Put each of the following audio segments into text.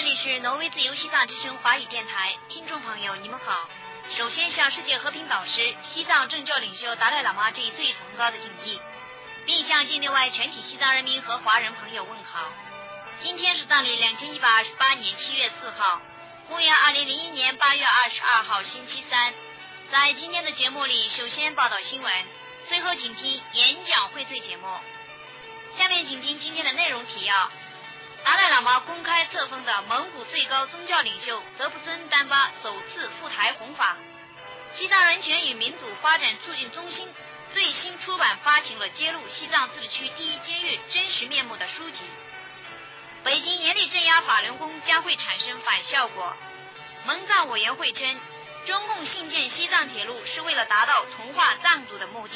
里是挪威自由西藏之声华语电台，听众朋友你们好。首先向世界和平导师、西藏政教领袖达赖喇嘛致以最崇高的敬意，并向境内外全体西藏人民和华人朋友问好。今天是藏历2128年7月4号，公元2001年8月22号，星期三。在今天的节目里，首先报道新闻，最后请听演讲荟萃节目。下面请听今天的内容提要。达赖喇嘛公开册封的蒙古最高宗教领袖德布尊丹巴首次赴台弘法。西藏人权与民主发展促进中心最新出版发行了揭露西藏自治区第一监狱真实面目的书籍。北京严厉镇压法轮功将会产生反效果。蒙藏委员会称，中共兴建西藏铁路是为了达到同化藏族的目的。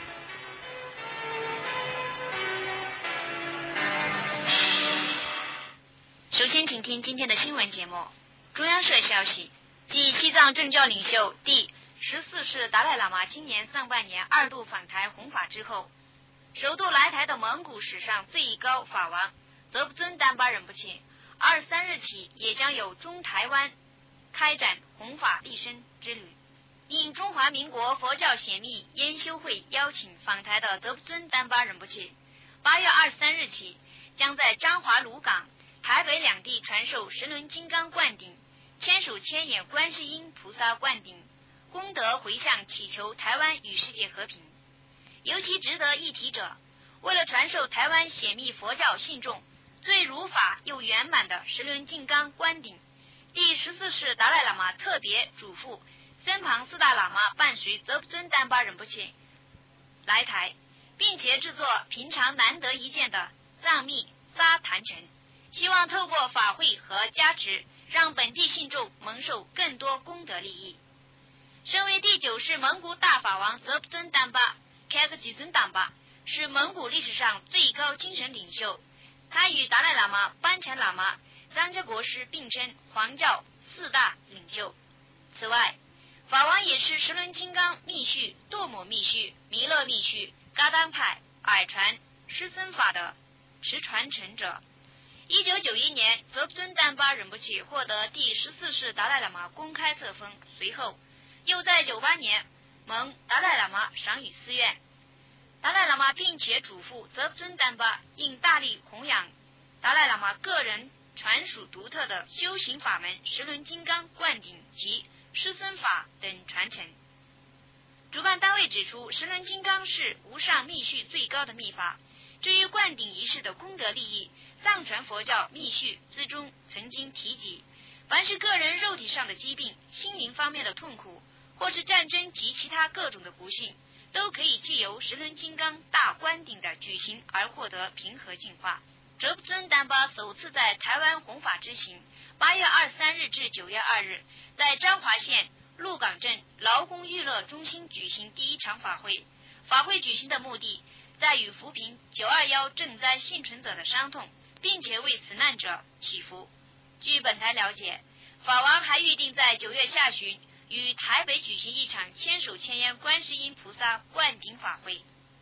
首先请听今天的新闻节目。中央社消息，继西藏政教领袖第14世达赖喇嘛今年上半年2度访台弘法之后，首度来台的蒙古史上最高法王德布尊丹巴仁波切23日起也将有中台湾开展弘法立身之旅。应中华民国佛教显密研修会邀请访台的德布尊丹巴仁波切8月23日起将在彰化鲁港台北两地传授十轮金刚灌顶，千手千眼观世音菩萨灌顶，功德回向祈求台湾与世界和平。尤其值得一提者，为了传授台湾显密佛教信众最如法又圆满的十轮金刚灌顶，第14世达赖喇嘛特别嘱咐身旁4大喇嘛伴随德布尊丹巴仁波切来台，并且制作平常难得一见的藏密沙坛城，希望透过法会和加持，让本地信众蒙受更多功德利益。身为第9世蒙古大法王德布尊丹巴开克吉尊丹巴是蒙古历史上最高精神领袖，他与达赖喇嘛、班禅喇嘛、张家国师并称黄教4大领袖。此外，法王也是十轮金刚密续、度母密续、弥勒密续、噶当派、耳传、师僧法的持传承者。1991年，德布尊丹巴仁波切获得第14世达赖喇嘛公开册封，随后又在98年蒙达赖喇嘛赏予寺院。达赖喇嘛并且嘱咐德布尊丹巴应大力弘扬达赖喇嘛个人传属独特的修行法门十轮金刚灌顶及师僧法等传承。主办单位指出，十轮金刚是无上密续最高的密法。至于灌顶仪式的功德利益，藏传佛教密续之中曾经提及，凡是个人肉体上的疾病、心灵方面的痛苦，或是战争及其他各种的不幸，都可以借由十轮金刚大灌顶的举行而获得平和净化。德布尊丹巴首次在台湾弘法之行，8月23日至9月2日，在彰化县鹿港镇劳工娱乐中心举行第一场法会。法会举行的目的在于抚平921赈灾幸存者的伤痛，并且为死难者祈福。据本台了解，法王还预定在9月下旬于台北举行一场千手千眼观世音菩萨灌顶法会。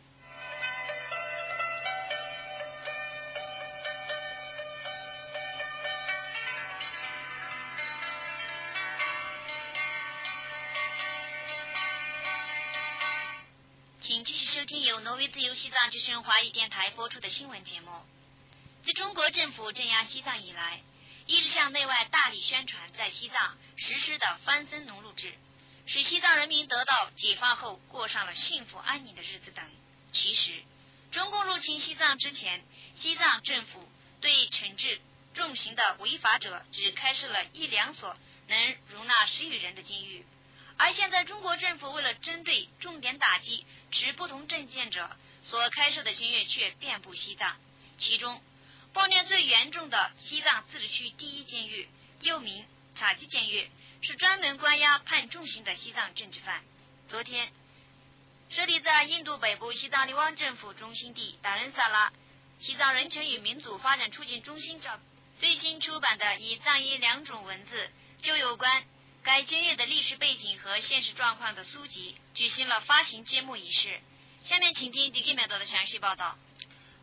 请继续收听由挪威自由西藏之声华语电台播出的新闻节目。自中国政府镇压西藏以来，一直向内外大力宣传在西藏实施的番僧农录制，使西藏人民得到解放后过上了幸福安宁的日子等。其实，中共入侵西藏之前，西藏政府对惩治重刑的违法者只开设了1、2所能容纳10余人的监狱。而现在中国政府为了针对重点打击持不同政见者所开设的监狱却遍布西藏，其中暴虐最严重的西藏自治区第一监狱又名察基监狱，是专门关押判重刑的西藏政治犯。昨天设立在印度北部西藏利旺政府中心地达仁萨拉西藏人权与民主发展促进中心照最新出版的以藏医2种文字就有关该监狱的历史背景和现实状况的书籍举行了发行揭幕仪式。下面请听迪基美多的详细报道。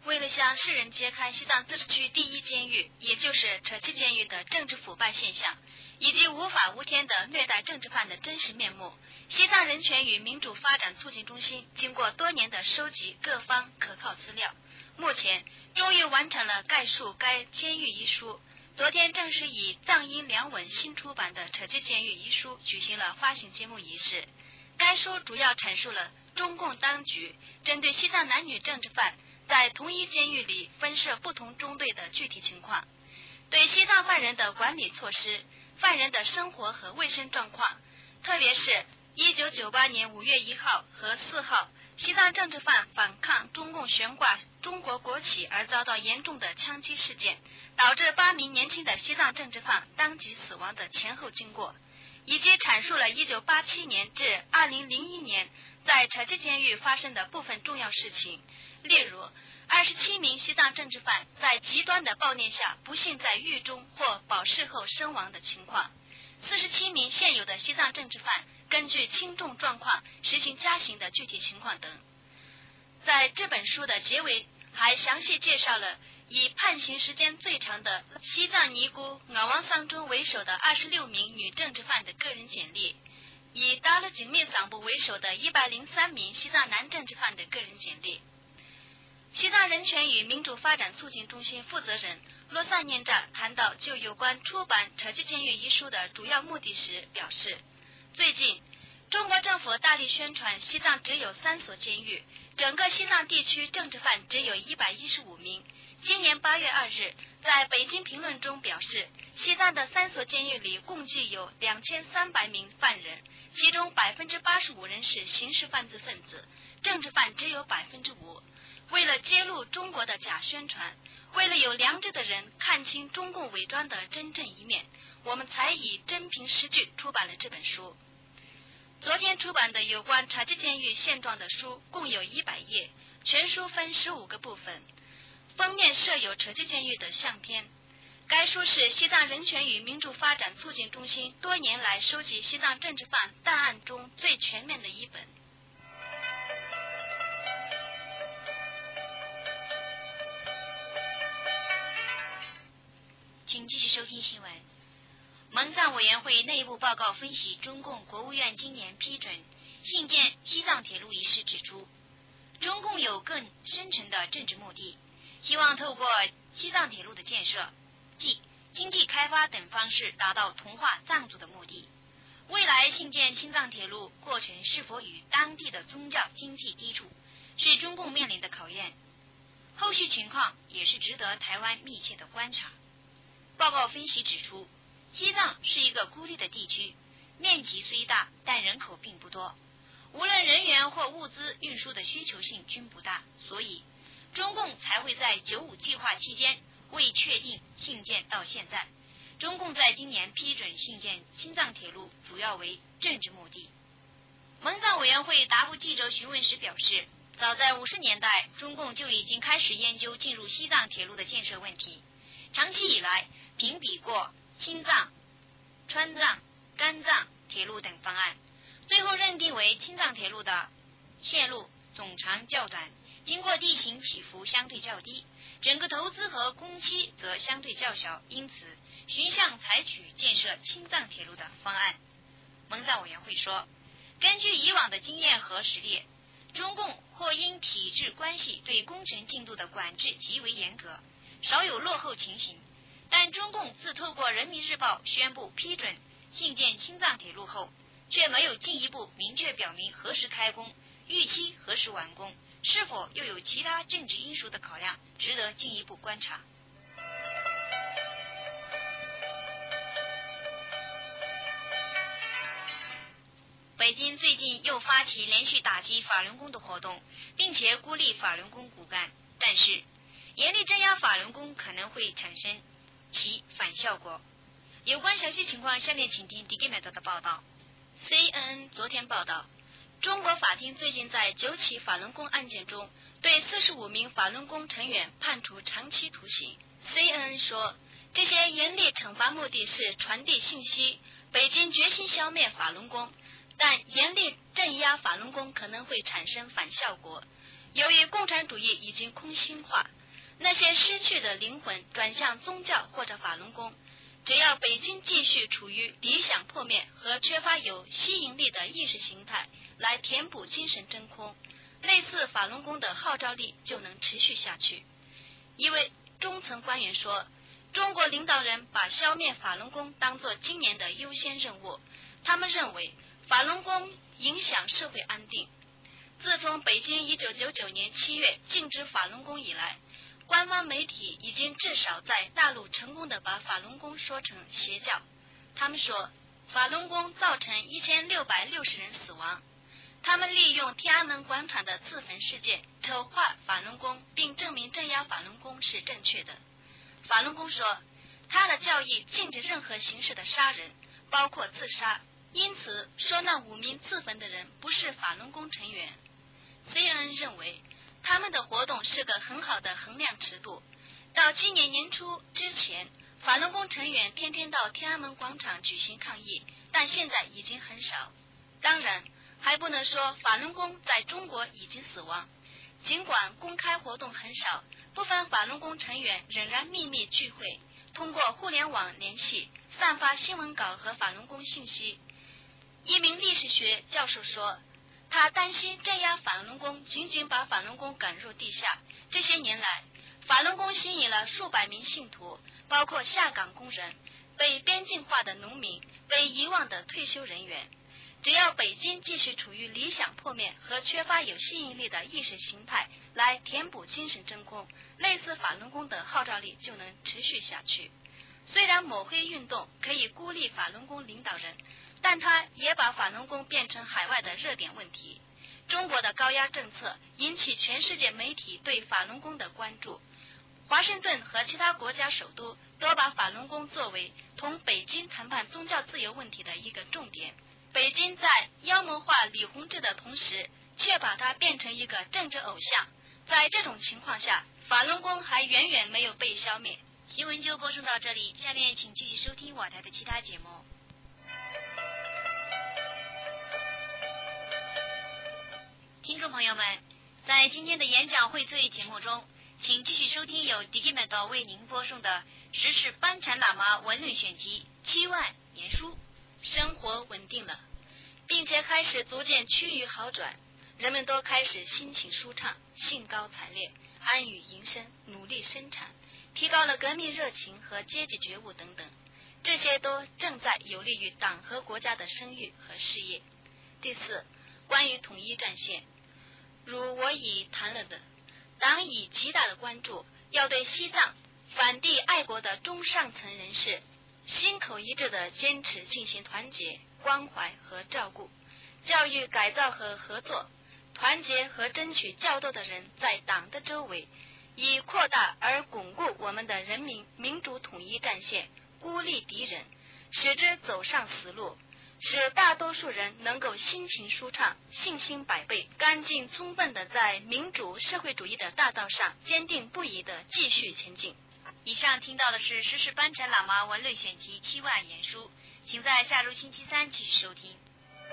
为了向世人揭开西藏自治区第一监狱，也就是扯旗监狱的政治腐败现象，以及无法无天的虐待政治犯的真实面目，西藏人权与民主发展促进中心经过多年的收集各方可靠资料，目前终于完成了概述该监狱一书。昨天正式以藏英两文新出版的《扯旗监狱》一书举行了发行揭幕仪式。该书主要阐述了中共当局针对西藏男女政治犯在同一监狱里分设不同中队的具体情况，对西藏犯人的管理措施、犯人的生活和卫生状况，特别是1998年5月1号和4号西藏政治犯反抗中共悬挂中国国旗而遭到严重的枪击事件，导致8名年轻的西藏政治犯当即死亡的前后经过，以及阐述了1987年至2001年在扯旗监狱发生的部分重要事情，例如27名西藏政治犯在极端的暴虐下不幸在狱中或保释后身亡的情况，47名现有的西藏政治犯根据轻重状况实行加刑的具体情况等。在这本书的结尾还详细介绍了以判刑时间最长的西藏尼姑额旺桑中为首的26名女政治犯的个人简历，以达勒景密桑布为首的103名西藏男政治犯的个人简历。西藏人权与民主发展促进中心负责人罗萨念扎谈到就有关出版《扯旗监狱》一书的主要目的时表示，最近中国政府大力宣传西藏只有3所监狱，整个西藏地区政治犯只有115名。今年8月2日在北京评论中表示，西藏的3所监狱里共计有2300名犯人，其中85%人是刑事犯罪分子，政治犯只有5%。为了揭露中国的假宣传，为了有良知的人看清中共伪装的真正一面，我们才以真凭实据出版了这本书。昨天出版的有关扯旗监狱现状的书共有100页，全书分15个部分，封面设有扯旗监狱的相片。该书是西藏人权与民主发展促进中心多年来收集西藏政治犯档案中最全面的一本。 请继续收听新闻。蒙藏委员会内部报告分析中共国务院今年批准兴建西藏铁路一事指出，中共有更深层的政治目的，希望透过西藏铁路的建设，即经济开发等方式达到同化藏族的目的。未来兴建西藏铁路过程是否与当地的宗教经济抵触，是中共面临的考验，后续情况也是值得台湾密切的观察。报告分析指出，西藏是一个孤立的地区，面积虽大，但人口并不多，无论人员或物资运输的需求性均不大，所以中共才会在95计划期间未确定兴建到现在。中共在今年批准兴建青藏铁路，主要为政治目的。蒙藏委员会答复记者询问时表示，早在50年代，中共就已经开始研究进入西藏铁路的建设问题，长期以来评比过青藏、川藏、甘藏铁路等方案，最后认定为青藏铁路的线路总长较短，经过地形起伏相对较低，整个投资和工期则相对较小，因此寻向采取建设青藏铁路的方案。蒙藏委员会说，根据以往的经验和实例，中共或因体制关系对工程进度的管制极为严格，少有落后情形。但中共自透过人民日报宣布批准兴建青藏铁路后，却没有进一步明确表明何时开工、预期何时完工，是否又有其他政治因素的考量，值得进一步观察。北京最近又发起连续打击法轮功的活动，并且孤立法轮功骨干，但是严厉镇压法轮功可能会产生其反效果。有关详细情况，下面请听 Digimeter 的报道。CNN 昨天报道，中国法庭最近在9起法轮功案件中，对45名法轮功成员判处长期徒刑。CNN 说，这些严厉惩罚目的是传递信息，北京决心消灭法轮功，但严厉镇压法轮功可能会产生反效果。由于共产主义已经空心化， 那些失去的灵魂转向宗教或者法轮功。只要北京继续处于理想破灭和缺乏有吸引力的意识形态来填补精神真空，类似法轮功的号召力就能持续下去。一位中层官员说，中国领导人把消灭法轮功当作今年的优先任务，他们认为法轮功影响社会安定。自从北京1999年7月禁止法轮功以来，官方媒体已经至少在大陆成功的把法轮功说成邪教。他们说法轮功造成1660人死亡。他们利用天安门广场的自焚事件丑化法轮功，并证明镇压法轮功是正确的。法轮功说，他的教义禁止任何形式的杀人，包括自杀，因此说那5名自焚的人不是法轮功成员。CNN 认为他们的活动是个很好的衡量尺度。到今年年初之前，法轮功成员天天到天安门广场举行抗议，但现在已经很少。当然，还不能说法轮功在中国已经死亡。尽管公开活动很少，部分法轮功成员仍然秘密聚会，通过互联网联系，散发新闻稿和法轮功信息。一名历史学教授说，他担心镇压法轮功仅仅把法轮功赶入地下。这些年来，法轮功吸引了数百名信徒，包括下岗工人、被边境化的农民、被遗忘的退休人员。只要北京继续处于理想破灭和缺乏有吸引力的意识形态来填补精神真空，类似法轮功的号召力就能持续下去。虽然抹黑运动可以孤立法轮功领导人，但他也把法轮功变成海外的热点问题。中国的高压政策引起全世界媒体对法轮功的关注。华盛顿和其他国家首都都把法轮功作为同北京谈判宗教自由问题的一个重点。北京在妖魔化李洪志的同时，却把他变成一个政治偶像。在这种情况下，法轮功还远远没有被消灭。 新闻就播送到这里，下面请继续收听我台的其他节目。听众朋友们，在今天的演讲荟萃节目中，请继续收听由迪基美道为您播送的时事班禅喇嘛文论选集7万言书。 生活稳定了，并且开始逐渐趋于好转，人们都开始心情舒畅，兴高采烈，安于营生，努力生产，提高了革命热情和阶级觉悟等等，这些都正在有利于党和国家的声誉和事业。第四，关于统一战线，如我已谈了的，党以极大的关注要对西藏反帝爱国的中上层人士心口一致的坚持进行团结、关怀和照顾，教育改造和合作，团结和争取较多的人在党的周围，以扩大而巩固我们的人民民主统一战线，孤立敌人，使之走上死路，使大多数人能够心情舒畅、信心百倍、干劲充分的在民主社会主义的大道上坚定不移的继续前进。 以上听到的是时事班禅喇嘛文论选集7万言书，请在下周星期三继续收听。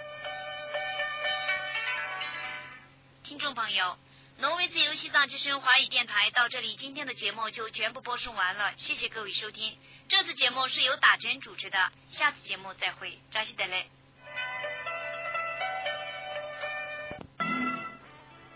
听众朋友，挪威自由西藏之声华语电台到这里，今天的节目就全部播送完了，谢谢各位收听。这次节目是由打针主持的，下次节目再会，扎西德勒。